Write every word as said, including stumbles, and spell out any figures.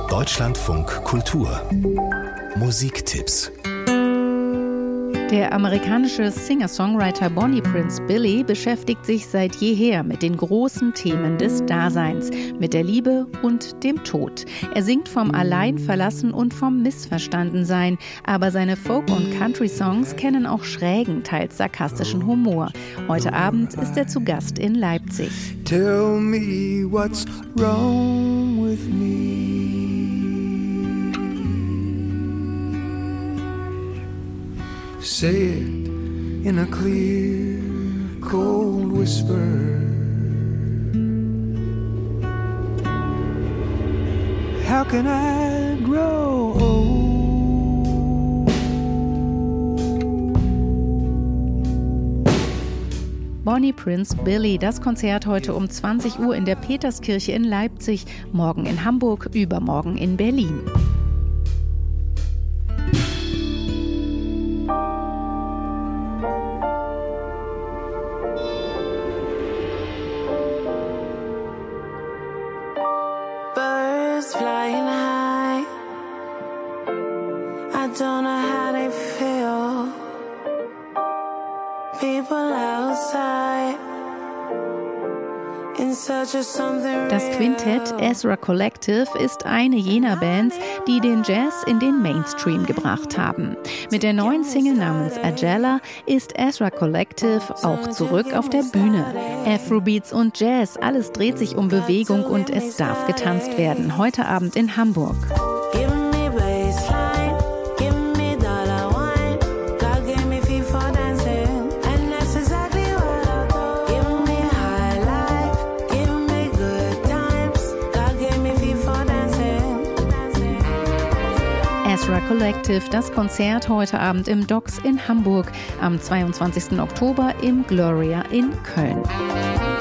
Deutschlandfunk Kultur Musiktipps. Der amerikanische Singer-Songwriter Bonnie Prince Billy beschäftigt sich seit jeher mit den großen Themen des Daseins, mit der Liebe und dem Tod. Er singt vom Alleinverlassen und vom Missverstandensein, aber seine Folk- und Country-Songs kennen auch schrägen, teils sarkastischen Humor. Heute Abend ist er zu Gast in Leipzig. Tell me what's wrong with me. Say it in a clear, cold whisper. How can I grow old? Bonnie Prince Billy, das Konzert heute um zwanzig Uhr in der Peterskirche in Leipzig, morgen in Hamburg, übermorgen in Berlin. Birds flying high, I don't know how they feel. People outside in search of something real. Das Quintett Ezra Collective ist eine jener Bands, die den Jazz in den Mainstream gebracht haben. Mit der neuen Single namens Agella ist Ezra Collective auch zurück auf der Bühne. Afrobeats und Jazz, alles dreht sich um Bewegung und es darf getanzt werden. Heute Abend in Hamburg. Ezra Collective, das Konzert heute Abend im Docks in Hamburg, am zweiundzwanzigsten Oktober im Gloria in Köln.